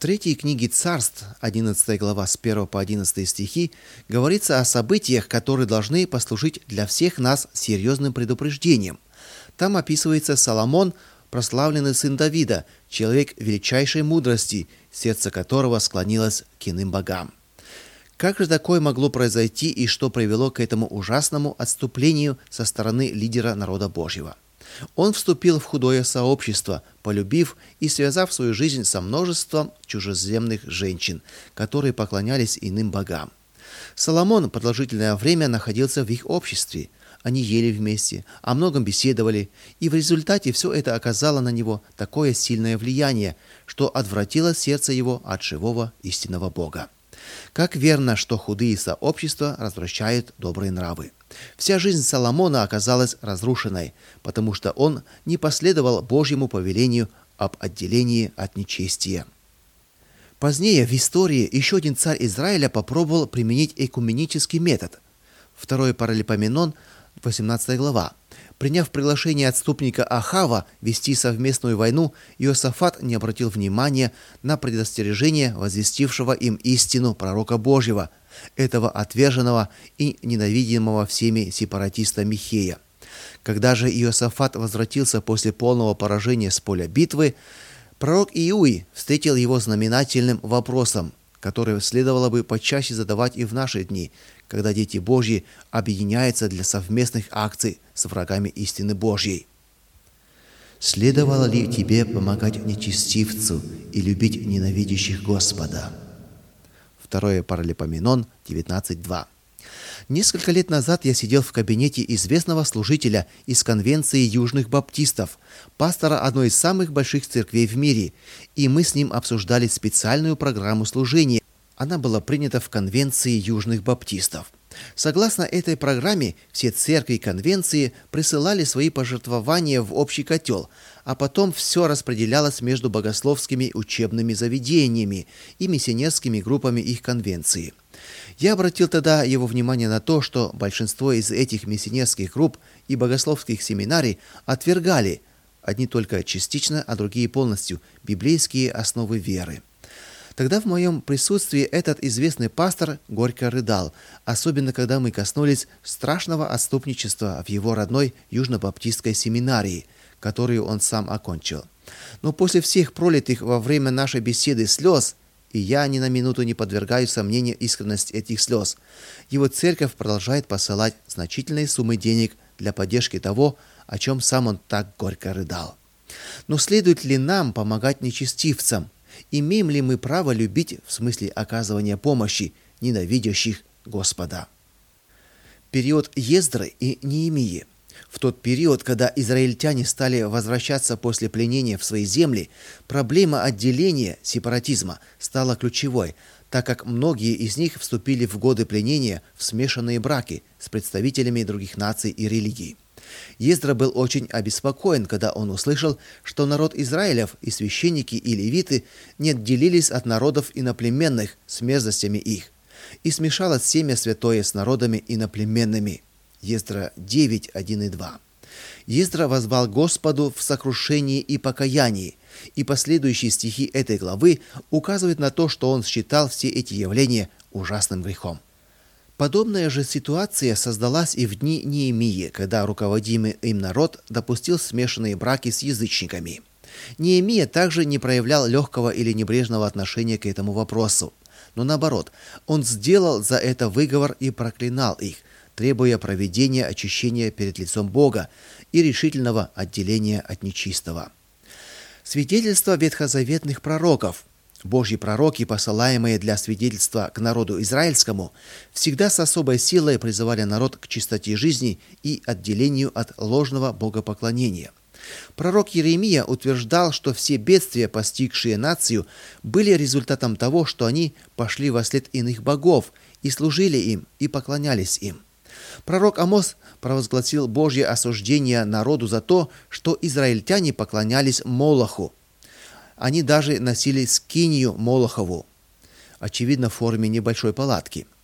Третьей книге Царств, 11 глава с 1 по 11 стихи, говорится о событиях, которые должны послужить для всех нас серьезным предупреждением. Там описывается Соломон, прославленный сын Давида, человек величайшей мудрости, сердце которого склонилось к иным богам. Как же такое могло произойти и что привело к этому ужасному отступлению со стороны лидера народа Божьего? Он вступил в худое сообщество, полюбив и связав свою жизнь со множеством чужеземных женщин, которые поклонялись иным богам. Соломон продолжительное время находился в их обществе. Они ели вместе, о многом беседовали, и в результате все это оказало на него такое сильное влияние, что отвратило сердце его от живого истинного Бога. Как верно, что худые сообщества развращают добрые нравы. Вся жизнь Соломона оказалась разрушенной, потому что он не последовал Божьему повелению об отделении от нечестия. Позднее в истории еще один царь Израиля попробовал применить экуменический метод. 2 Паралипоменон, 18 глава. Приняв приглашение отступника Ахава вести совместную войну, Иосафат не обратил внимания на предостережение возвестившего им истину пророка Божьего, этого отверженного и ненавидимого всеми сепаратиста Михея. Когда же Иосафат возвратился после полного поражения с поля битвы, пророк Иуи встретил его знаменательным вопросом, который следовало бы почаще задавать и в наши дни, когда дети Божьи объединяются для совместных акций с врагами истины Божьей. «Следовало ли тебе помогать нечестивцу и любить ненавидящих Господа?» 2 Паралипоменон 19.2. Несколько лет назад я сидел в кабинете известного служителя из конвенции южных баптистов, пастора одной из самых больших церквей в мире, и мы с ним обсуждали специальную программу служения. Она была принята в конвенции южных баптистов. Согласно этой программе, все церкви конвенции присылали свои пожертвования в общий котел, а потом все распределялось между богословскими учебными заведениями и миссионерскими группами их конвенции. Я обратил тогда его внимание на то, что большинство из этих миссионерских групп и богословских семинарий отвергали, одни только частично, а другие полностью, библейские основы веры. Тогда в моем присутствии этот известный пастор горько рыдал, особенно когда мы коснулись страшного отступничества в его родной южно-баптистской семинарии, которую он сам окончил. Но после всех пролитых во время нашей беседы слез, и я ни на минуту не подвергаю сомнению искренность этих слез, его церковь продолжает посылать значительные суммы денег для поддержки того, о чем сам он так горько рыдал. Но следует ли нам помогать нечестивцам? Имеем ли мы право любить в смысле оказывания помощи ненавидящих Господа? Период Ездры и Неемии. В тот период, когда израильтяне стали возвращаться после пленения в свои земли, проблема отделения, сепаратизма, стала ключевой, так как многие из них вступили в годы пленения в смешанные браки с представителями других наций и религий. Ездра был очень обеспокоен, когда он услышал, что народ Израилев и священники и левиты не отделились от народов иноплеменных с мерзостями их, и смешалось семя святое с народами иноплеменными. Ездра 9, 1 и 2. Ездра воззвал Господу в сокрушении и покаянии, и последующие стихи этой главы указывают на то, что он считал все эти явления ужасным грехом. Подобная же ситуация создалась и в дни Неемии, когда руководимый им народ допустил смешанные браки с язычниками. Неемия также не проявлял легкого или небрежного отношения к этому вопросу, но наоборот, он сделал за это выговор и проклинал их, требуя проведения очищения перед лицом Бога и решительного отделения от нечистого. Свидетельство ветхозаветных пророков. Божьи пророки, посылаемые для свидетельства к народу израильскому, всегда с особой силой призывали народ к чистоте жизни и отделению от ложного богопоклонения. Пророк Иеремия утверждал, что все бедствия, постигшие нацию, были результатом того, что они пошли вослед иных богов и служили им и поклонялись им. Пророк Амос провозгласил Божье осуждение народу за то, что израильтяне поклонялись Молоху. Они даже носили скинию Молохову, очевидно, в форме небольшой палатки.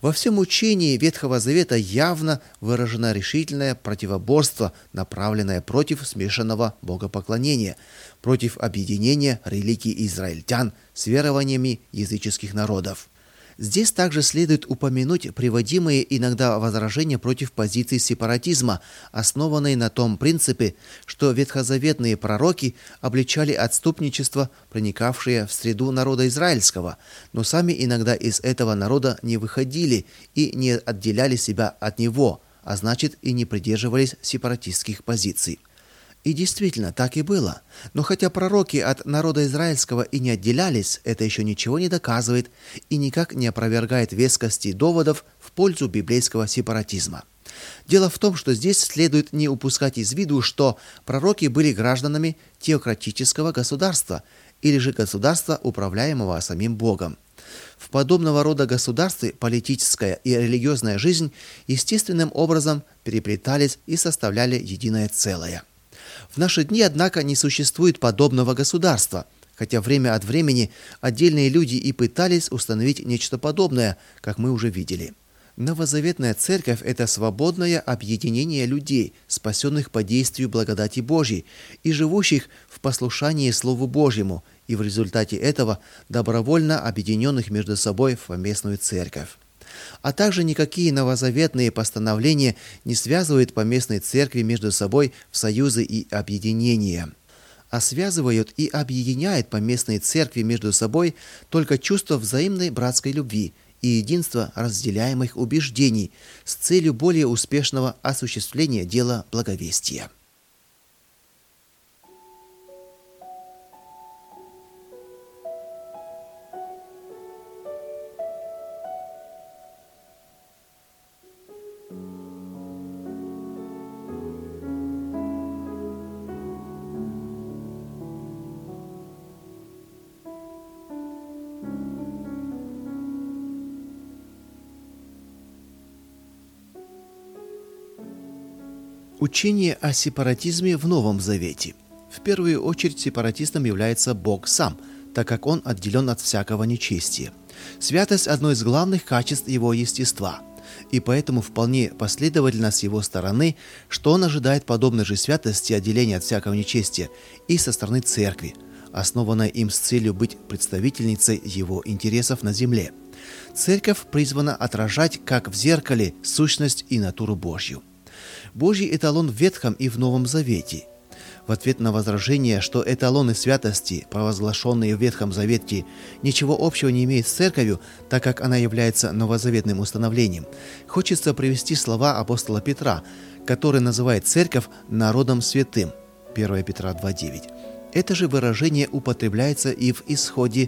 Во всем учении Ветхого Завета явно выражено решительное противоборство, направленное против смешанного богопоклонения, против объединения религий израильтян с верованиями языческих народов. Здесь также следует упомянуть приводимые иногда возражения против позиции сепаратизма, основанной на том принципе, что ветхозаветные пророки обличали отступничество, проникавшее в среду народа израильского, но сами иногда из этого народа не выходили и не отделяли себя от него, а значит и не придерживались сепаратистских позиций. И действительно, так и было. Но хотя пророки от народа израильского и не отделялись, это еще ничего не доказывает и никак не опровергает вескости доводов в пользу библейского сепаратизма. Дело в том, что здесь следует не упускать из виду, что пророки были гражданами теократического государства или же государства, управляемого самим Богом. В подобного рода государстве политическая и религиозная жизнь естественным образом переплетались и составляли единое целое. В наши дни, однако, не существует подобного государства, хотя время от времени отдельные люди и пытались установить нечто подобное, как мы уже видели. Новозаветная церковь – это свободное объединение людей, спасенных по действию благодати Божьей и живущих в послушании Слову Божьему, и в результате этого добровольно объединенных между собой в поместную церковь. А также никакие новозаветные постановления не связывают поместные церкви между собой в союзы и объединения, а связывают и объединяют поместные церкви между собой только чувство взаимной братской любви и единства разделяемых убеждений с целью более успешного осуществления дела благовестия. Учение о сепаратизме в Новом Завете. В первую очередь сепаратистом является Бог сам, так как Он отделен от всякого нечестия. Святость – одно из главных качеств Его естества, и поэтому вполне последовательно с Его стороны, что Он ожидает подобной же святости отделения от всякого нечестия и со стороны Церкви, основанной им с целью быть представительницей Его интересов на земле. Церковь призвана отражать, как в зеркале, сущность и натуру Божью. Божий эталон в Ветхом и в Новом Завете. В ответ на возражение, что эталоны святости, провозглашенные в Ветхом Завете, ничего общего не имеют с Церковью, так как она является новозаветным установлением, хочется привести слова апостола Петра, который называет Церковь народом святым. 1 Петра 2:9. Это же выражение употребляется и в Исходе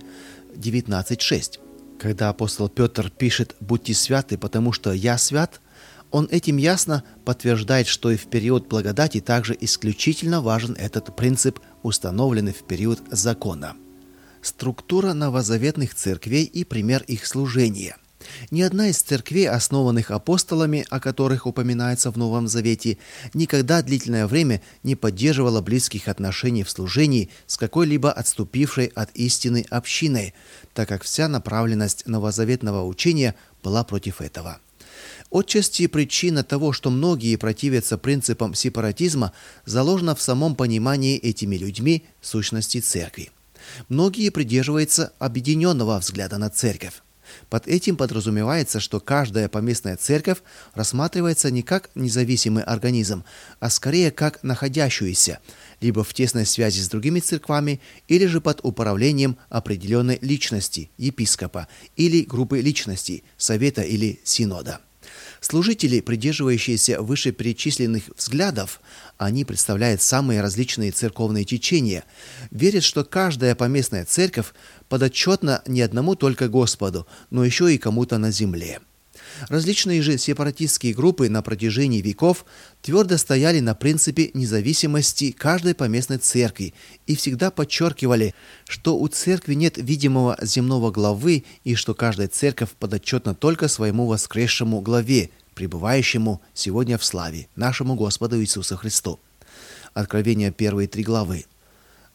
19:6. Когда апостол Петр пишет «Будьте святы, потому что я свят», он этим ясно подтверждает, что и в период благодати также исключительно важен этот принцип, установленный в период закона. Структура новозаветных церквей и пример их служения. Ни одна из церквей, основанных апостолами, о которых упоминается в Новом Завете, никогда длительное время не поддерживала близких отношений в служении с какой-либо отступившей от истины общиной, так как вся направленность новозаветного учения была против этого. Отчасти причина того, что многие противятся принципам сепаратизма, заложена в самом понимании этими людьми сущности церкви. Многие придерживаются объединенного взгляда на церковь. Под этим подразумевается, что каждая поместная церковь рассматривается не как независимый организм, а скорее как находящуюся либо в тесной связи с другими церквами, или же под управлением определенной личности, епископа, или группы личностей, совета или синода. Служители, придерживающиеся вышеперечисленных взглядов, они представляют самые различные церковные течения, верят, что каждая поместная церковь подотчетна не одному только Господу, но еще и кому-то на земле. Различные же сепаратистские группы на протяжении веков твердо стояли на принципе независимости каждой поместной церкви и всегда подчеркивали, что у церкви нет видимого земного главы и что каждая церковь подотчетна только своему воскресшему главе, пребывающему сегодня в славе, нашему Господу Иисусу Христу. Откровение 1 3 главы.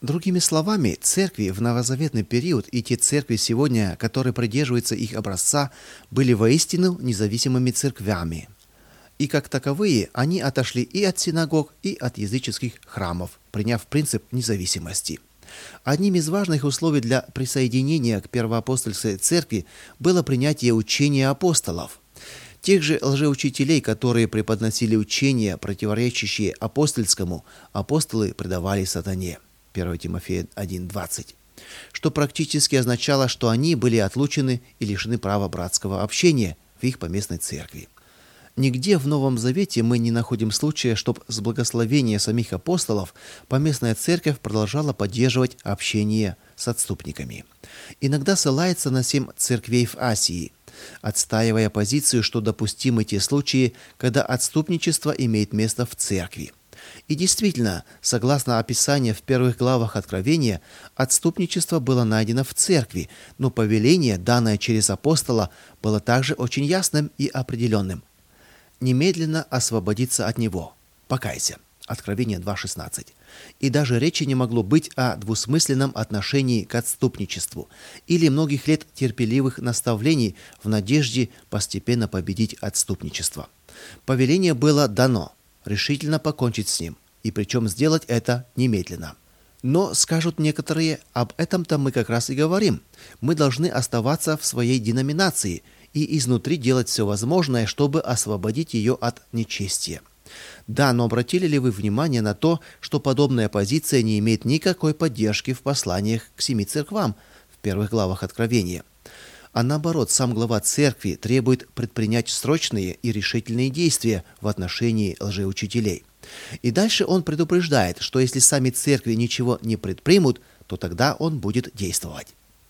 Другими словами, церкви в новозаветный период и те церкви сегодня, которые придерживаются их образца, были воистину независимыми церквями. И как таковые, они отошли и от синагог, и от языческих храмов, приняв принцип независимости. Одним из важных условий для присоединения к первоапостольской церкви было принятие учения апостолов. Тех же лжеучителей, которые преподносили учения, противоречащие апостольскому, апостолы предавали сатане. 1 Тимофея 1:20, что практически означало, что они были отлучены и лишены права братского общения в их поместной церкви. Нигде в Новом Завете мы не находим случая, чтобы с благословения самих апостолов поместная церковь продолжала поддерживать общение с отступниками. Иногда ссылается на 7 церквей в Асии, отстаивая позицию, что допустимы те случаи, когда отступничество имеет место в церкви. И действительно, согласно описанию в первых главах Откровения, отступничество было найдено в церкви, но повеление, данное через апостола, было также очень ясным и определенным. Немедленно освободиться от него. Покайся. Откровение 2:16. И даже речи не могло быть о двусмысленном отношении к отступничеству или многих лет терпеливых наставлений в надежде постепенно победить отступничество. Повеление было дано решительно покончить с ним, и причем сделать это немедленно. Но, скажут некоторые, об этом-то мы как раз и говорим. Мы должны оставаться в своей деноминации и изнутри делать все возможное, чтобы освободить ее от нечестия. Да, но обратили ли вы внимание на то, что подобная позиция не имеет никакой поддержки в посланиях к 7 церквам в первых главах Откровения? А наоборот, сам глава церкви требует предпринять срочные и решительные действия в отношении лжеучителей. И дальше он предупреждает, что если сами церкви ничего не предпримут, то тогда он будет действовать.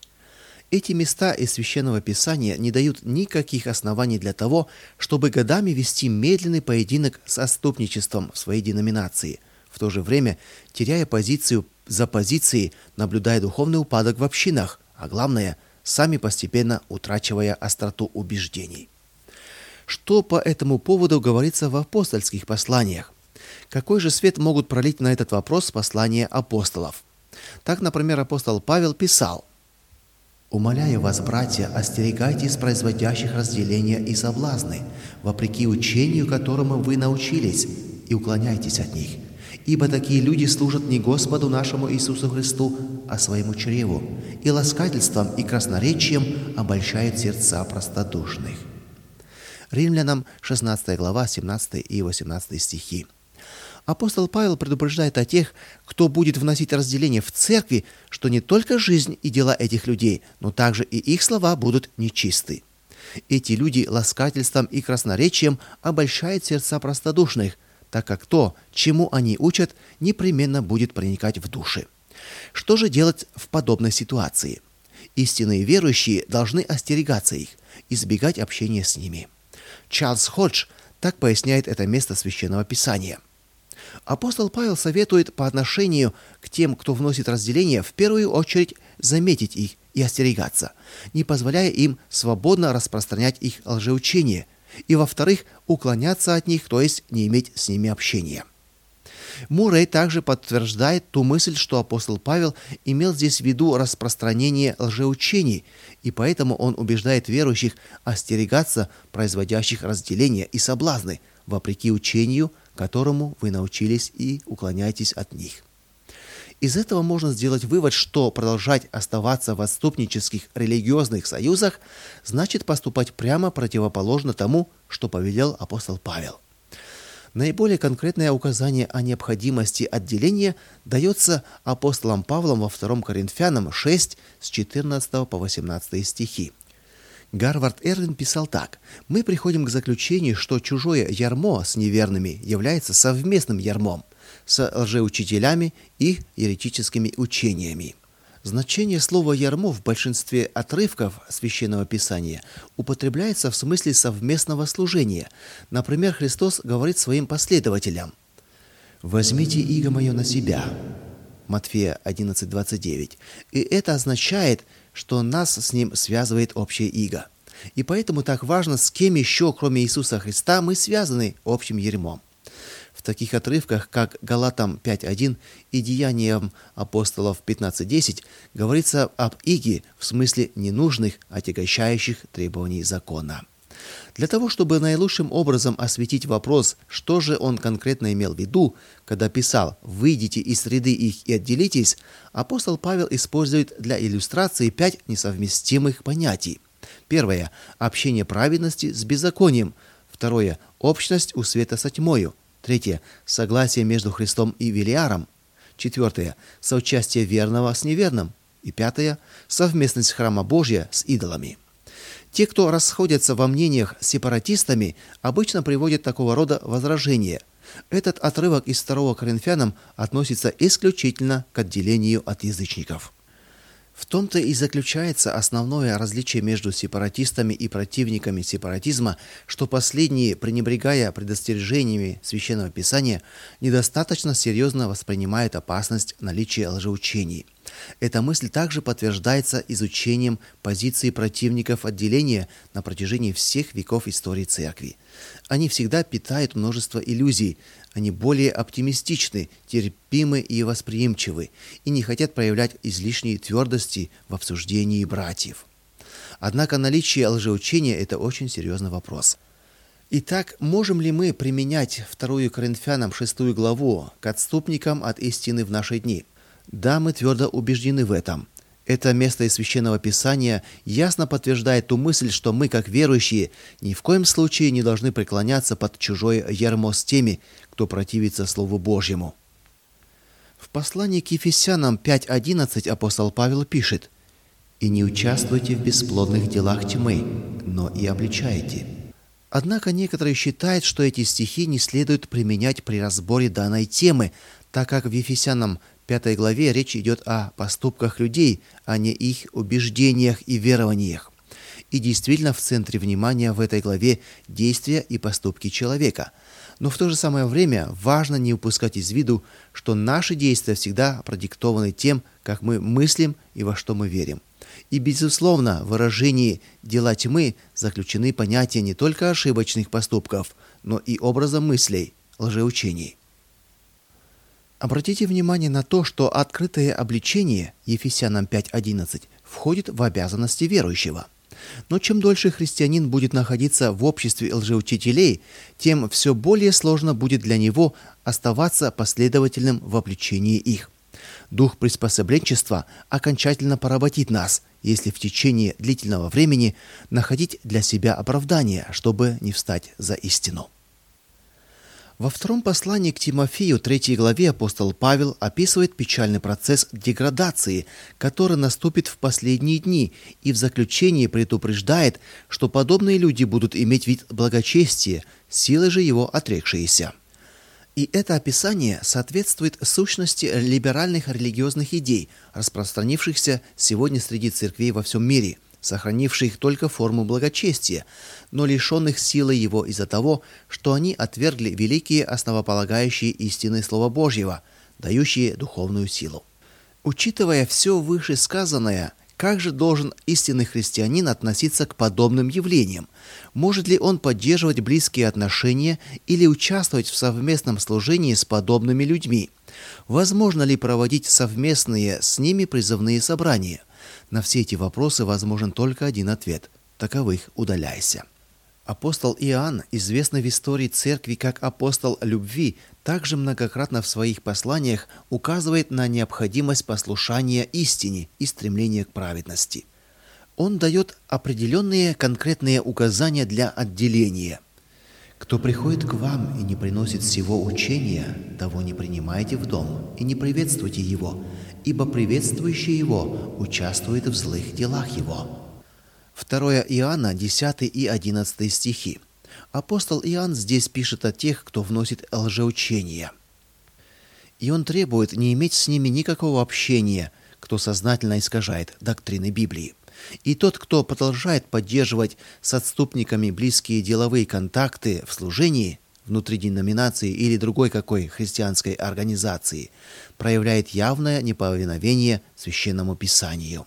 Эти места из Священного Писания не дают никаких оснований для того, чтобы годами вести медленный поединок с отступничеством в своей деноминации, в то же время теряя позицию за позицией, наблюдая духовный упадок в общинах, а главное – сами постепенно утрачивая остроту убеждений. Что по этому поводу говорится в апостольских посланиях? Какой же свет могут пролить на этот вопрос послания апостолов? Так, например, апостол Павел писал: «Умоляю вас, братья, остерегайтесь производящих разделения и соблазны, вопреки учению, которому вы научились, и уклоняйтесь от них. Ибо такие люди служат не Господу нашему Иисусу Христу, а своему чреву, и ласкательством и красноречием обольщают сердца простодушных». Римлянам 16 глава, 17 и 18 стихи. Апостол Павел предупреждает о тех, кто будет вносить разделение в церкви, что не только жизнь и дела этих людей, но также и их слова будут нечисты. Эти люди ласкательством и красноречием обольщают сердца простодушных, так как то, чему они учат, непременно будет проникать в души. Что же делать в подобной ситуации? Истинные верующие должны остерегаться их, избегать общения с ними. Чарльз Ходж так поясняет это место Священного Писания. Апостол Павел советует по отношению к тем, кто вносит разделение, в первую очередь заметить их и остерегаться, не позволяя им свободно распространять их лжеучение, и, во-вторых, уклоняться от них, то есть не иметь с ними общения. Муррей также подтверждает ту мысль, что апостол Павел имел здесь в виду распространение лжеучений, и поэтому он убеждает верующих остерегаться производящих разделения и соблазны, вопреки учению, которому вы научились, и уклоняйтесь от них. Из этого можно сделать вывод, что продолжать оставаться в отступнических религиозных союзах значит поступать прямо противоположно тому, что повелел апостол Павел. Наиболее конкретное указание о необходимости отделения дается апостолом Павлом во 2 Коринфянам 6 с 14 по 18 стихи. Гарвард Эрвин писал так: «Мы приходим к заключению, что чужое ярмо с неверными является совместным ярмом с лжеучителями и еретическими учениями». Значение слова «ярмо» в большинстве отрывков Священного Писания употребляется в смысле совместного служения. Например, Христос говорит своим последователям: «Возьмите иго мое на себя». Матфея 11:29. И это означает, что нас с ним связывает общее иго. И поэтому так важно, с кем еще, кроме Иисуса Христа, мы связаны общим ярмом. В таких отрывках, как Галатам 5.1 и Деяниям апостолов 15.10, говорится об иге в смысле ненужных, отягощающих требований закона. Для того, чтобы наилучшим образом осветить вопрос, что же он конкретно имел в виду, когда писал «выйдите из среды их и отделитесь», апостол Павел использует для иллюстрации 5 несовместимых понятий. Первое – общение праведности с беззаконием. Второе – общность у света со тьмою. Третье – согласие между Христом и Велиаром. Четвертое – соучастие верного с неверным. И пятое – совместность храма Божия с идолами. Те, кто расходятся во мнениях с сепаратистами, обычно приводят такого рода возражения. Этот отрывок из 2 Коринфянам относится исключительно к отделению от язычников. В том-то и заключается основное различие между сепаратистами и противниками сепаратизма, что последние, пренебрегая предостережениями Священного Писания, недостаточно серьезно воспринимают опасность наличия лжеучений. Эта мысль также подтверждается изучением позиции противников отделения на протяжении всех веков истории Церкви. Они всегда питают множество иллюзий, они более оптимистичны, терпимы и восприимчивы, и не хотят проявлять излишней твердости в обсуждении братьев. Однако наличие лжеучения – это очень серьезный вопрос. Итак, можем ли мы применять 2 Коринфянам 6 главу к отступникам от истины в наши дни? Да, мы твердо убеждены в этом. Это место из Священного Писания ясно подтверждает ту мысль, что мы, как верующие, ни в коем случае не должны преклоняться под чужое ярмо с теми, кто противится Слову Божьему. В послании к Ефесянам 5.11 апостол Павел пишет: «И не участвуйте в бесплодных делах тьмы, но и обличайте». Однако некоторые считают, что эти стихи не следует применять при разборе данной темы, так как в Ефесянам 5 главе речь идет о поступках людей, а не их убеждениях и верованиях. И действительно в центре внимания в этой главе действия и поступки человека. Но в то же самое время важно не упускать из виду, что наши действия всегда продиктованы тем, как мы мыслим и во что мы верим. И, безусловно, в выражении «дела тьмы» заключены понятия не только ошибочных поступков, но и образа мыслей, лжеучений. Обратите внимание на то, что открытое обличение Ефесянам 5.11 входит в обязанности верующего. Но чем дольше христианин будет находиться в обществе лжеучителей, тем все более сложно будет для него оставаться последовательным в обличении их. Дух приспособленчества окончательно поработит нас, если в течение длительного времени находить для себя оправдание, чтобы не встать за истину. Во втором послании к Тимофею, 3 главе, апостол Павел описывает печальный процесс деградации, который наступит в последние дни, и в заключении предупреждает, что подобные люди будут иметь вид благочестия, силы же его отрекшиеся. И это описание соответствует сущности либеральных религиозных идей, распространившихся сегодня среди церквей во всем мире, сохранивших только форму благочестия, но лишенных силы его из-за того, что они отвергли великие основополагающие истины Слова Божьего, дающие духовную силу. Учитывая все вышесказанное, как же должен истинный христианин относиться к подобным явлениям? Может ли он поддерживать близкие отношения или участвовать в совместном служении с подобными людьми? Возможно ли проводить совместные с ними призывные собрания? На все эти вопросы возможен только один ответ – таковых удаляйся. Апостол Иоанн, известный в истории церкви как апостол любви, также многократно в своих посланиях указывает на необходимость послушания истине и стремления к праведности. Он дает определенные конкретные указания для отделения. «Кто приходит к вам и не приносит сего учения, того не принимайте в дом и не приветствуйте его, ибо приветствующий его участвует в злых делах его». 2 Иоанна, 10 и 11 стихи. Апостол Иоанн здесь пишет о тех, кто вносит лжеучения. И он требует не иметь с ними никакого общения, кто сознательно искажает доктрины Библии. И тот, кто продолжает поддерживать с отступниками близкие деловые контакты в служении, внутри деноминации или другой какой христианской организации, проявляет явное неповиновение Священному Писанию.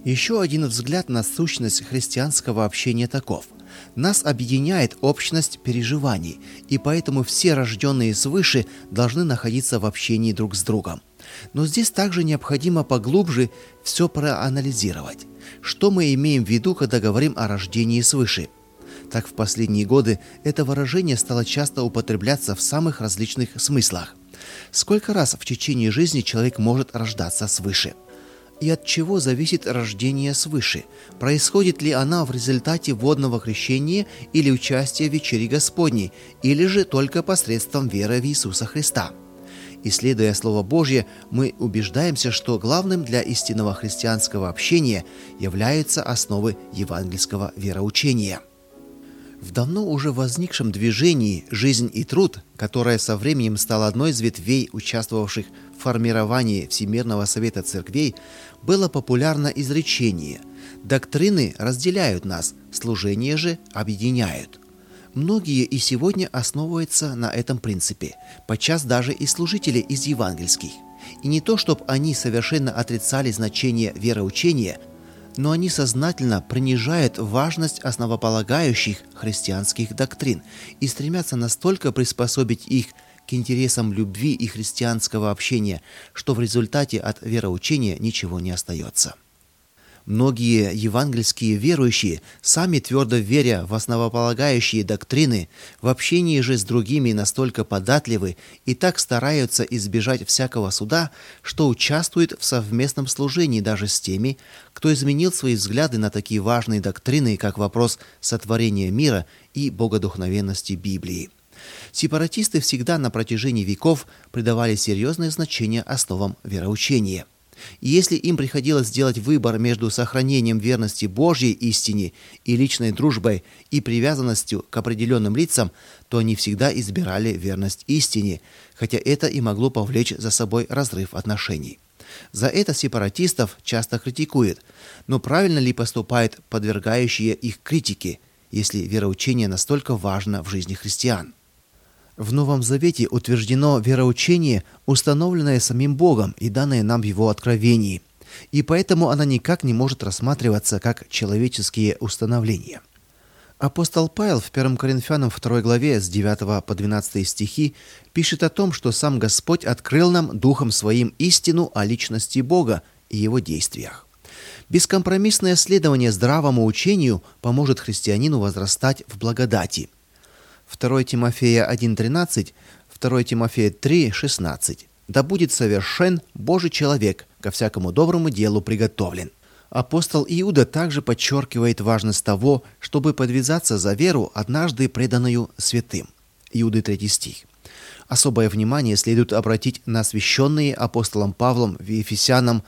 Еще один взгляд на сущность христианского общения таков. Нас объединяет общность переживаний, и поэтому все рожденные свыше должны находиться в общении друг с другом. Но здесь также необходимо поглубже все проанализировать. Что мы имеем в виду, когда говорим о рождении свыше? Так в последние годы это выражение стало часто употребляться в самых различных смыслах. Сколько раз в течение жизни человек может рождаться свыше? И от чего зависит рождение свыше? Происходит ли оно в результате водного крещения или участия в вечере Господней, или же только посредством веры в Иисуса Христа? Исследуя Слово Божье, мы убеждаемся, что главным для истинного христианского общения являются основы евангельского вероучения. В давно уже возникшем движении «Жизнь и труд», которое со временем стало одной из ветвей, участвовавших в формировании Всемирного Совета Церквей, было популярно изречение «Доктрины разделяют нас, служение же объединяют». Многие и сегодня основываются на этом принципе, подчас даже и служители из евангельских. И не то, чтобы они совершенно отрицали значение вероучения, но они сознательно принижают важность основополагающих христианских доктрин и стремятся настолько приспособить их к интересам любви и христианского общения, что в результате от вероучения ничего не остается. Многие евангельские верующие, сами твердо веря в основополагающие доктрины, в общении же с другими настолько податливы и так стараются избежать всякого суда, что участвуют в совместном служении даже с теми, кто изменил свои взгляды на такие важные доктрины, как вопрос сотворения мира и богодухновенности Библии. Сепаратисты всегда на протяжении веков придавали серьезное значение основам вероучения. И если им приходилось сделать выбор между сохранением верности Божьей истине и личной дружбой и привязанностью к определенным лицам, то они всегда избирали верность истине, хотя это и могло повлечь за собой разрыв отношений. За это сепаратистов часто критикуют, но правильно ли поступают подвергающие их критике, если вероучение настолько важно в жизни христиан? В Новом Завете утверждено вероучение, установленное самим Богом и данное нам в Его откровении, и поэтому она никак не может рассматриваться как человеческие установления. Апостол Павел в 1 Коринфянам 2 главе с 9 по 12 стихи пишет о том, что сам Господь открыл нам Духом Своим истину о личности Бога и Его действиях. Бескомпромиссное следование здравому учению поможет христианину возрастать в благодати. 2 Тимофея 1:13, 2 Тимофея 3:16. «Да будет совершен Божий человек, ко всякому доброму делу приготовлен». Апостол Иуда также подчеркивает важность того, чтобы подвязаться за веру, однажды преданную святым. Иуды 3 стих. Особое внимание следует обратить на освященные апостолом Павлом в Ефесянам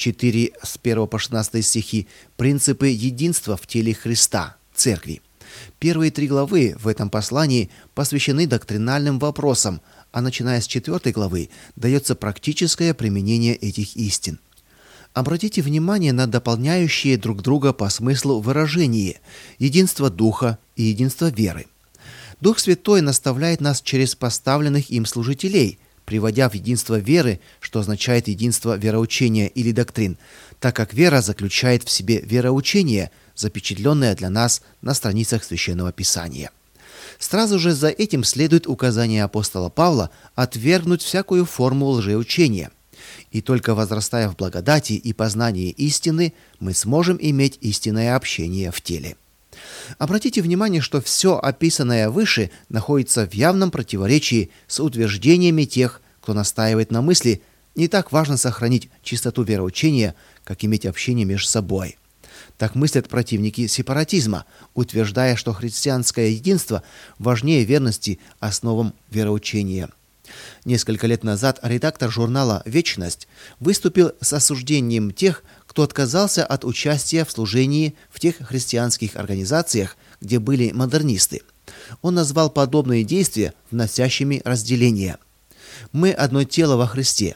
4 с 1 по 16 стихи принципы единства в теле Христа, Церкви. Первые 3 главы в этом послании посвящены доктринальным вопросам, а начиная с 4 главы дается практическое применение этих истин. Обратите внимание на дополняющие друг друга по смыслу выражения единство Духа и единство веры. Дух Святой наставляет нас через поставленных им служителей, приводя в единство веры, что означает единство вероучения или доктрин, так как вера заключает в себе вероучение, запечатленное для нас на страницах Священного Писания. Сразу же за этим следует указание апостола Павла отвергнуть всякую форму лжеучения. И только возрастая в благодати и познании истины, мы сможем иметь истинное общение в теле. Обратите внимание, что все описанное выше находится в явном противоречии с утверждениями тех, кто настаивает на мысли, не так важно сохранить чистоту вероучения, как иметь общение между собой. Так мыслят противники сепаратизма, утверждая, что христианское единство важнее верности основам вероучения. Несколько лет назад редактор журнала «Вечность» выступил с осуждением тех, кто отказался от участия в служении в тех христианских организациях, где были модернисты. Он назвал подобные действия вносящими разделение. «Мы одно тело во Христе».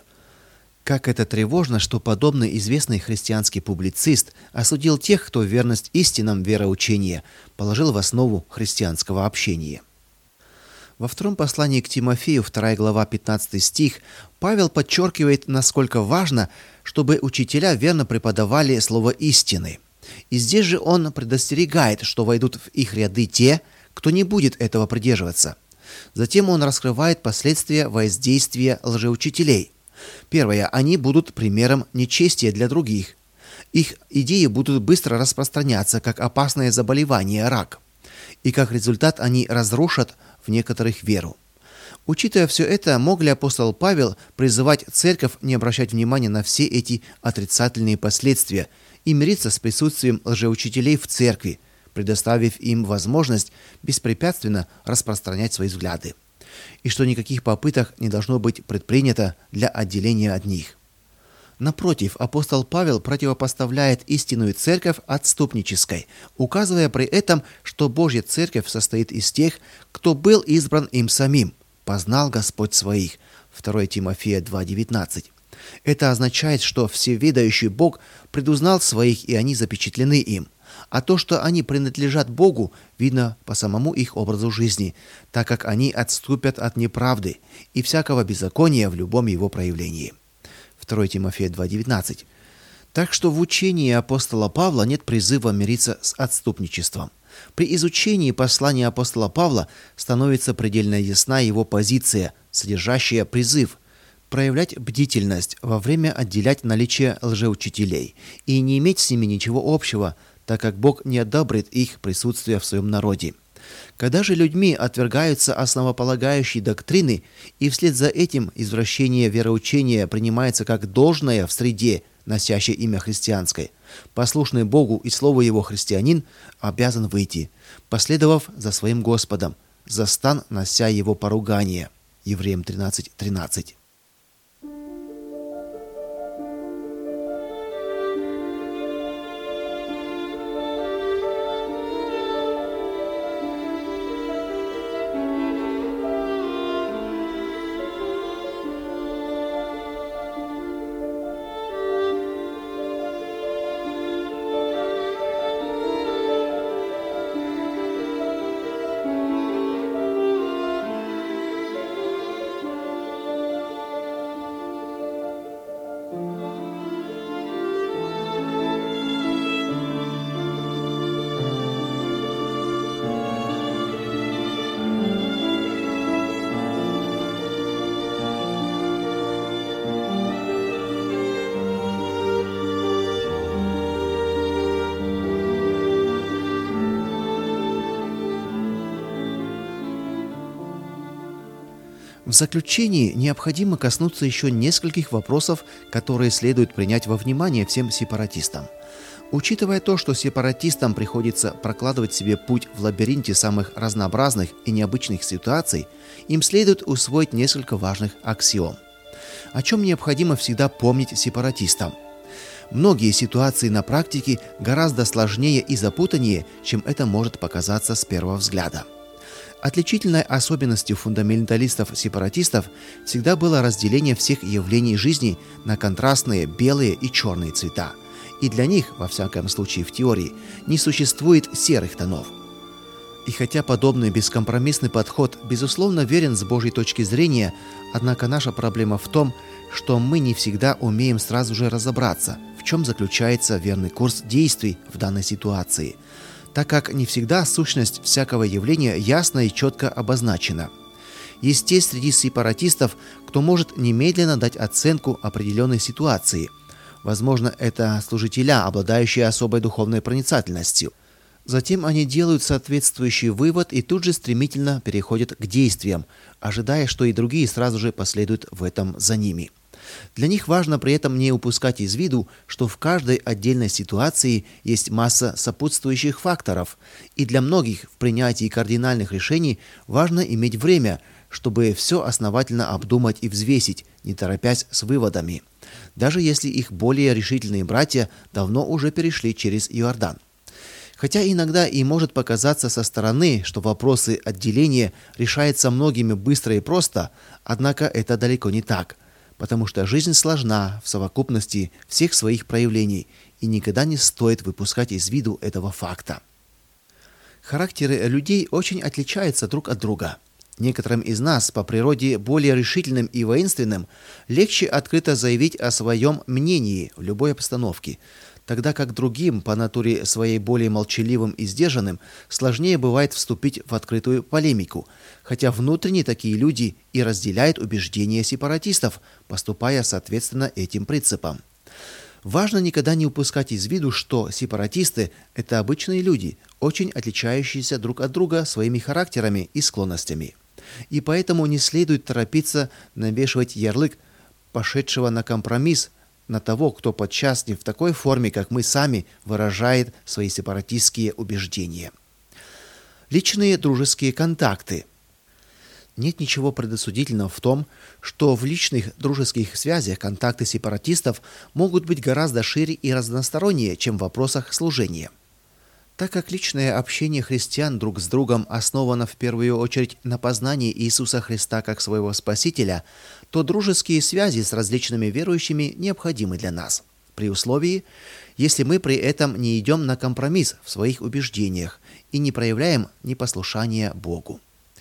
Как это тревожно, что подобный известный христианский публицист осудил тех, кто верность истинам вероучения положил в основу христианского общения. Во втором послании к Тимофею, 2 глава, 15 стих, Павел подчеркивает, насколько важно, чтобы учителя верно преподавали слово истины. И здесь же он предостерегает, что войдут в их ряды те, кто не будет этого придерживаться. Затем он раскрывает последствия воздействия лжеучителей. Первое. Они будут примером нечестия для других. Их идеи будут быстро распространяться, как опасное заболевание – рак. И как результат они разрушат в некоторых веру. Учитывая все это, мог ли апостол Павел призывать церковь не обращать внимания на все эти отрицательные последствия и мириться с присутствием лжеучителей в церкви, предоставив им возможность беспрепятственно распространять свои взгляды? И что никаких попыток не должно быть предпринято для отделения от них. Напротив, апостол Павел противопоставляет истинную церковь отступнической, указывая при этом, что Божья церковь состоит из тех, кто был избран им самим, познал Господь своих. 2 Тимофея 2:19. Это означает, что всеведающий Бог предузнал своих, и они запечатлены им. А то, что они принадлежат Богу, видно по самому их образу жизни, так как они отступят от неправды и всякого беззакония в любом его проявлении. 2 Тимофея 2:19. Так что в учении апостола Павла нет призыва мириться с отступничеством. При изучении послания апостола Павла становится предельно ясна его позиция, содержащая призыв проявлять бдительность во время отделять наличие лжеучителей и не иметь с ними ничего общего, так как Бог не одобрит их присутствие в своем народе. Когда же людьми отвергаются основополагающие доктрины, и вслед за этим извращение вероучения принимается как должное в среде, носящей имя христианской, послушный Богу и Слову Его христианин обязан выйти, последовав за своим Господом, за стан нося Его поругание. Евреям 13:13. В заключении необходимо коснуться еще нескольких вопросов, которые следует принять во внимание всем сепаратистам. Учитывая то, что сепаратистам приходится прокладывать себе путь в лабиринте самых разнообразных и необычных ситуаций, им следует усвоить несколько важных аксиом. О чем необходимо всегда помнить сепаратистам? Многие ситуации на практике гораздо сложнее и запутаннее, чем это может показаться с первого взгляда. Отличительной особенностью фундаменталистов-сепаратистов всегда было разделение всех явлений жизни на контрастные белые и черные цвета. И для них, во всяком случае в теории, не существует серых тонов. И хотя подобный бескомпромиссный подход безусловно верен с Божьей точки зрения, однако наша проблема в том, что мы не всегда умеем сразу же разобраться, в чем заключается верный курс действий в данной ситуации, так как не всегда сущность всякого явления ясно и четко обозначена. Есть те среди сепаратистов, кто может немедленно дать оценку определенной ситуации. Возможно, это служителя, обладающие особой духовной проницательностью. Затем они делают соответствующий вывод и тут же стремительно переходят к действиям, ожидая, что и другие сразу же последуют в этом за ними. Для них важно при этом не упускать из виду, что в каждой отдельной ситуации есть масса сопутствующих факторов, и для многих в принятии кардинальных решений важно иметь время, чтобы все основательно обдумать и взвесить, не торопясь с выводами, даже если их более решительные братья давно уже перешли через Иордан. Хотя иногда и может показаться со стороны, что вопросы отделения решаются многими быстро и просто, однако это далеко не так, потому что жизнь сложна в совокупности всех своих проявлений, и никогда не стоит выпускать из виду этого факта. Характеры людей очень отличаются друг от друга. Некоторым из нас, по природе более решительным и воинственным, легче открыто заявить о своем мнении в любой обстановке, тогда как другим, по натуре своей более молчаливым и сдержанным, сложнее бывает вступить в открытую полемику, хотя внутренне такие люди и разделяют убеждения сепаратистов, поступая соответственно этим принципам. Важно никогда не упускать из виду, что сепаратисты – это обычные люди, очень отличающиеся друг от друга своими характерами и склонностями. И поэтому не следует торопиться навешивать ярлык пошедшего на компромисс на того, кто подчас не в такой форме, как мы сами, выражает свои сепаратистские убеждения. Личные дружеские контакты. Нет ничего предосудительного в том, что в личных дружеских связях контакты сепаратистов могут быть гораздо шире и разностороннее, чем в вопросах служения. Так как личное общение христиан друг с другом основано в первую очередь на познании Иисуса Христа как своего Спасителя, то дружеские связи с различными верующими необходимы для нас, при условии, если мы при этом не идем на компромисс в своих убеждениях и не проявляем непослушания Богу.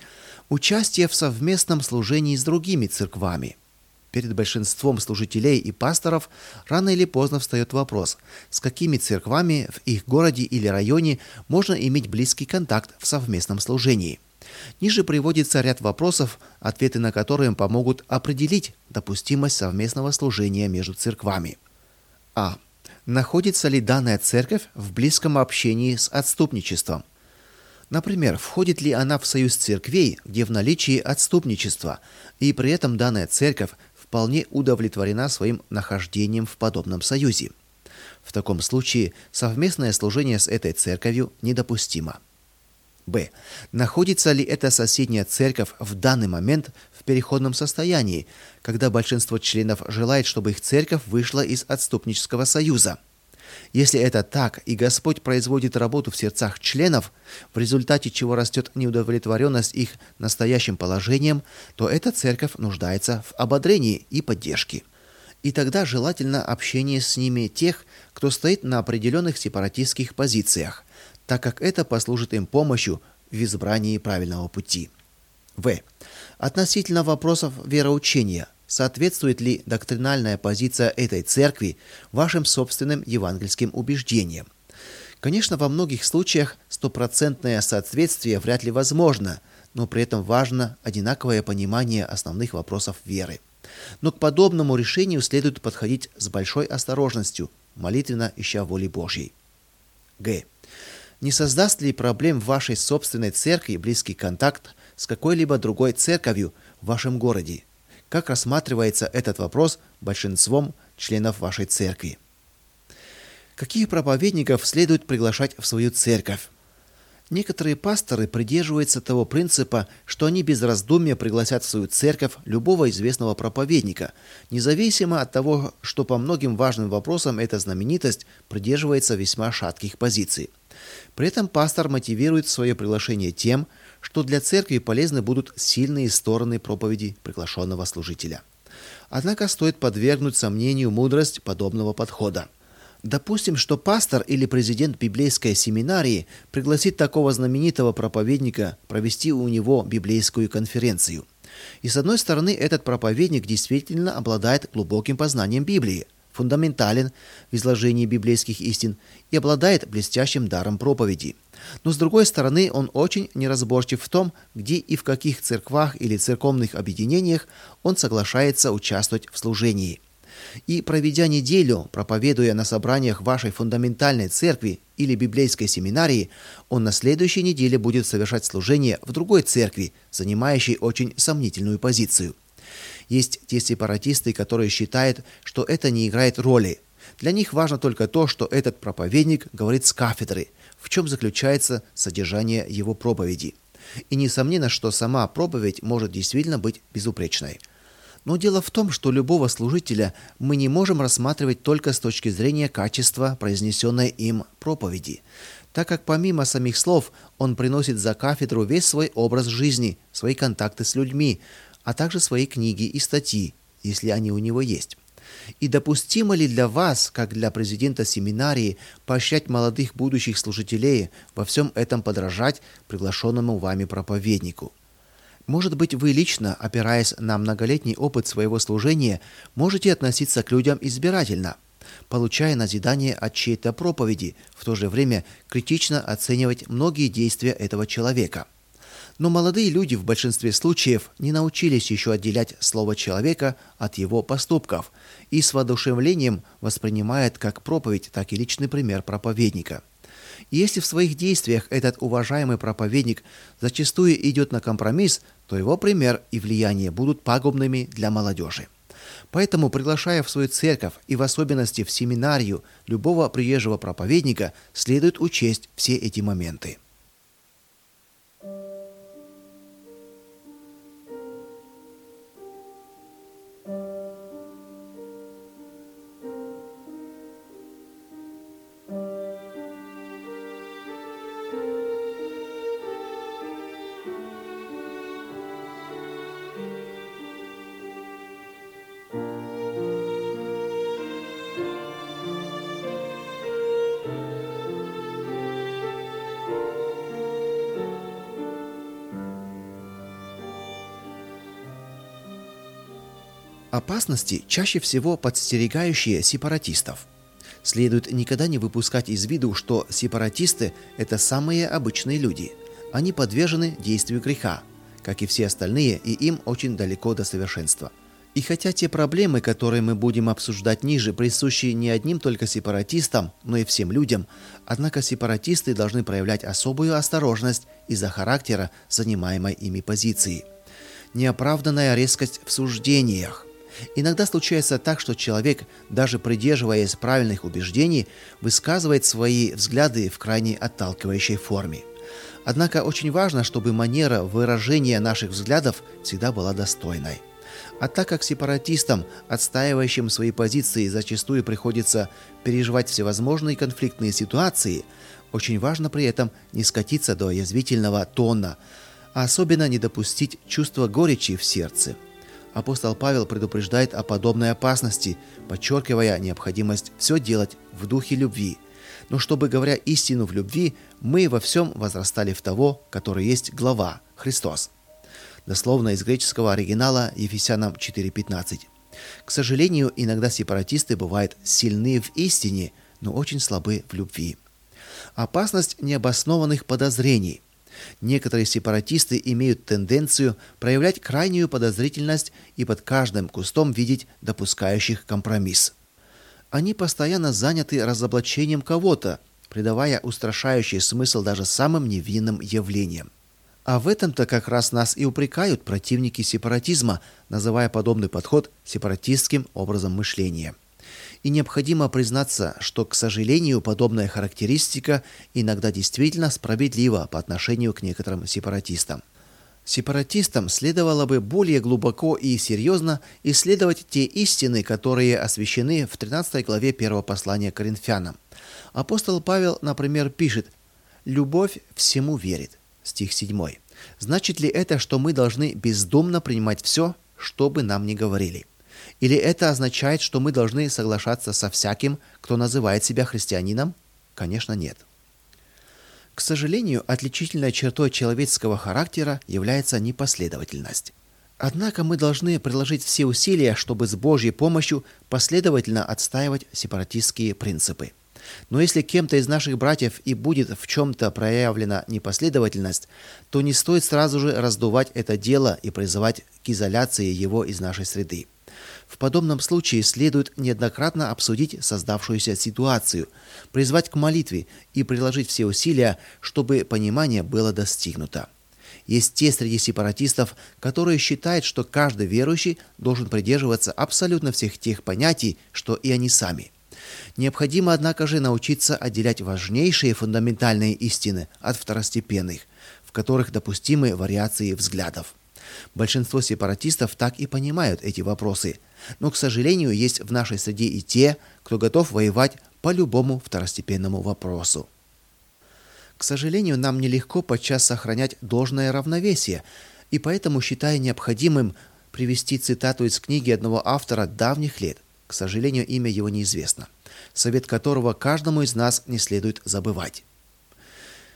Участие в совместном служении с другими церквами. Перед большинством служителей и пасторов рано или поздно встает вопрос, с какими церквами в их городе или районе можно иметь близкий контакт в совместном служении. Ниже приводится ряд вопросов, ответы на которые им помогут определить допустимость совместного служения между церквами. А. Находится ли данная церковь в близком общении с отступничеством? Например, входит ли она в союз церквей, где в наличии отступничество, и при этом данная церковь вполне удовлетворена своим нахождением в подобном союзе. В таком случае совместное служение с этой церковью недопустимо. Б. Находится ли эта соседняя церковь в данный момент в переходном состоянии, когда большинство членов желает, чтобы их церковь вышла из отступнического союза? Если это так, и Господь производит работу в сердцах членов, в результате чего растет неудовлетворенность их настоящим положением, то эта церковь нуждается в ободрении и поддержке. И тогда желательно общение с ними тех, кто стоит на определенных сепаратистских позициях, так как это послужит им помощью в избрании правильного пути. В. Относительно вопросов вероучения. Соответствует ли доктринальная позиция этой церкви вашим собственным евангельским убеждениям? Конечно, во многих случаях стопроцентное соответствие вряд ли возможно, но при этом важно одинаковое понимание основных вопросов веры. Но к подобному решению следует подходить с большой осторожностью, молитвенно ища воли Божьей. Г. Не создаст ли проблем в вашей собственной церкви близкий контакт с какой-либо другой церковью в вашем городе? Как рассматривается этот вопрос большинством членов вашей церкви? Каких проповедников следует приглашать в свою церковь? Некоторые пасторы придерживаются того принципа, что они без раздумья пригласят в свою церковь любого известного проповедника, независимо от того, что по многим важным вопросам эта знаменитость придерживается весьма шатких позиций. При этом пастор мотивирует свое приглашение тем, что для церкви полезны будут сильные стороны проповеди приглашенного служителя. Однако стоит подвергнуть сомнению мудрость подобного подхода. Допустим, что пастор или президент библейской семинарии пригласит такого знаменитого проповедника провести у него библейскую конференцию. И с одной стороны, этот проповедник действительно обладает глубоким познанием Библии, фундаментален в изложении библейских истин и обладает блестящим даром проповеди. Но с другой стороны, он очень неразборчив в том, где и в каких церквах или церковных объединениях он соглашается участвовать в служении. И проведя неделю, проповедуя на собраниях вашей фундаментальной церкви или библейской семинарии, он на следующей неделе будет совершать служение в другой церкви, занимающей очень сомнительную позицию. Есть те сепаратисты, которые считают, что это не играет роли. Для них важно только то, что этот проповедник говорит с кафедры, в чем заключается содержание его проповеди. И несомненно, что сама проповедь может действительно быть безупречной. Но дело в том, что любого служителя мы не можем рассматривать только с точки зрения качества произнесенной им проповеди, так как помимо самих слов он приносит за кафедру весь свой образ жизни, свои контакты с людьми, а также свои книги и статьи, если они у него есть. И допустимо ли для вас, как для президента семинарии, поощрять молодых будущих служителей во всем этом подражать приглашенному вами проповеднику? Может быть, вы лично, опираясь на многолетний опыт своего служения, можете относиться к людям избирательно, получая назидание от чьей-то проповеди, в то же время критично оценивать многие действия этого человека. Но молодые люди в большинстве случаев не научились еще отделять слово человека от его поступков и с воодушевлением воспринимают как проповедь, так и личный пример проповедника. И если в своих действиях этот уважаемый проповедник зачастую идет на компромисс, то его пример и влияние будут пагубными для молодежи. Поэтому, приглашая в свою церковь и в особенности в семинарию любого приезжего проповедника, следует учесть все эти моменты. Опасности, чаще всего подстерегающие сепаратистов. Следует никогда не выпускать из виду, что сепаратисты – это самые обычные люди. Они подвержены действию греха, как и все остальные, и им очень далеко до совершенства. И хотя те проблемы, которые мы будем обсуждать ниже, присущи не одним только сепаратистам, но и всем людям, однако сепаратисты должны проявлять особую осторожность из-за характера занимаемой ими позиции. Неоправданная резкость в суждениях. Иногда случается так, что человек, даже придерживаясь правильных убеждений, высказывает свои взгляды в крайне отталкивающей форме. Однако очень важно, чтобы манера выражения наших взглядов всегда была достойной. А так как сепаратистам, отстаивающим свои позиции, зачастую приходится переживать всевозможные конфликтные ситуации, очень важно при этом не скатиться до язвительного тона, а особенно не допустить чувства горечи в сердце. Апостол Павел предупреждает о подобной опасности, подчеркивая необходимость все делать в духе любви. Но чтобы, говоря истину в любви, мы во всем возрастали в того, который есть глава, Христос. Дословно из греческого оригинала Ефесянам 4:15. К сожалению, иногда сепаратисты бывают сильны в истине, но очень слабы в любви. Опасность необоснованных подозрений. Некоторые сепаратисты имеют тенденцию проявлять крайнюю подозрительность и под каждым кустом видеть допускающих компромисс. Они постоянно заняты разоблачением кого-то, придавая устрашающий смысл даже самым невинным явлениям. А в этом-то как раз нас и упрекают противники сепаратизма, называя подобный подход сепаратистским образом мышления. И необходимо признаться, что, к сожалению, подобная характеристика иногда действительно справедлива по отношению к некоторым сепаратистам. Сепаратистам следовало бы более глубоко и серьезно исследовать те истины, которые освящены в 13 главе 1 послания к Коринфянам. Апостол Павел, например, пишет: «Любовь всему верит». Стих 7. Значит ли это, что мы должны бездумно принимать все, что бы нам ни говорили? Или это означает, что мы должны соглашаться со всяким, кто называет себя христианином? Конечно, нет. К сожалению, отличительной чертой человеческого характера является непоследовательность. Однако мы должны приложить все усилия, чтобы с Божьей помощью последовательно отстаивать сепаратистские принципы. Но если кем-то из наших братьев и будет в чем-то проявлена непоследовательность, то не стоит сразу же раздувать это дело и призывать к изоляции его из нашей среды. В подобном случае следует неоднократно обсудить создавшуюся ситуацию, призвать к молитве и приложить все усилия, чтобы понимание было достигнуто. Есть те среди сепаратистов, которые считают, что каждый верующий должен придерживаться абсолютно всех тех понятий, что и они сами. Необходимо, однако же, научиться отделять важнейшие фундаментальные истины от второстепенных, в которых допустимы вариации взглядов. Большинство сепаратистов так и понимают эти вопросы, но, к сожалению, есть в нашей среде и те, кто готов воевать по любому второстепенному вопросу. К сожалению, нам нелегко подчас сохранять должное равновесие, и поэтому считаю необходимым привести цитату из книги одного автора давних лет, к сожалению, имя его неизвестно, совет которого каждому из нас не следует забывать.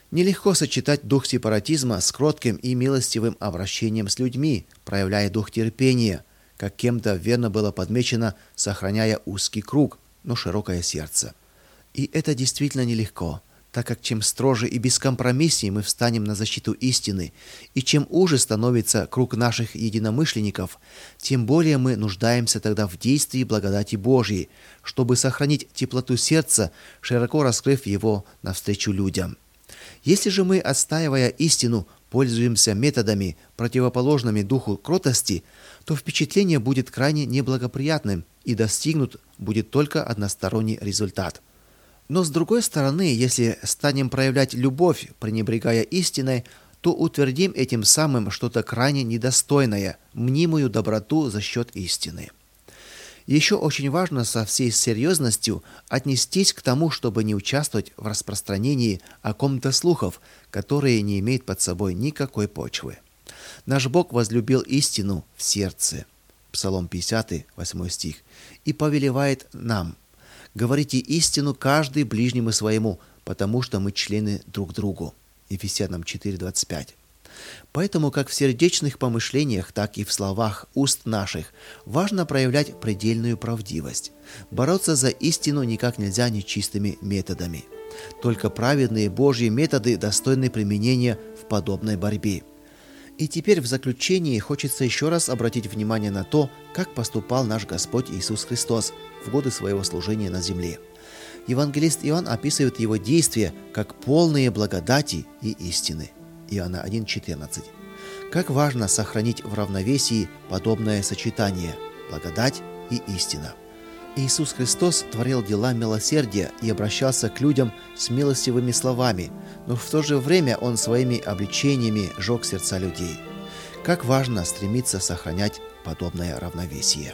Нелегко сочетать дух сепаратизма с кротким и милостивым обращением с людьми, проявляя дух терпения, как кем-то верно было подмечено, сохраняя узкий круг, но широкое сердце. И это действительно нелегко, так как чем строже и бескомпромисснее мы встанем на защиту истины, и чем уже становится круг наших единомышленников, тем более мы нуждаемся тогда в действии благодати Божьей, чтобы сохранить теплоту сердца, широко раскрыв его навстречу людям. Если же мы, отстаивая истину, пользуемся методами, противоположными духу кротости, то впечатление будет крайне неблагоприятным и достигнут будет только односторонний результат. Но с другой стороны, если станем проявлять любовь, пренебрегая истиной, то утвердим этим самым что-то крайне недостойное, мнимую доброту за счет истины. Еще очень важно со всей серьезностью отнестись к тому, чтобы не участвовать в распространении о ком-то слухов, которые не имеют под собой никакой почвы. Наш Бог возлюбил истину в сердце, Псалом 50, 8 стих, и повелевает нам: «Говорите истину каждый ближнему своему, потому что мы члены друг другу». Ефесянам 4:25. Поэтому как в сердечных помышлениях, так и в словах уст наших важно проявлять предельную правдивость. Бороться за истину никак нельзя нечистыми методами. Только праведные Божьи методы достойны применения в подобной борьбе. И теперь в заключении хочется еще раз обратить внимание на то, как поступал наш Господь Иисус Христос в годы своего служения на земле. Евангелист Иоанн описывает его действия как полные благодати и истины. Иоанна 1:14. Как важно сохранить в равновесии подобное сочетание – благодать и истина. Иисус Христос творил дела милосердия и обращался к людям с милостивыми словами, но в то же время Он своими обличениями жег сердца людей. Как важно стремиться сохранять подобное равновесие.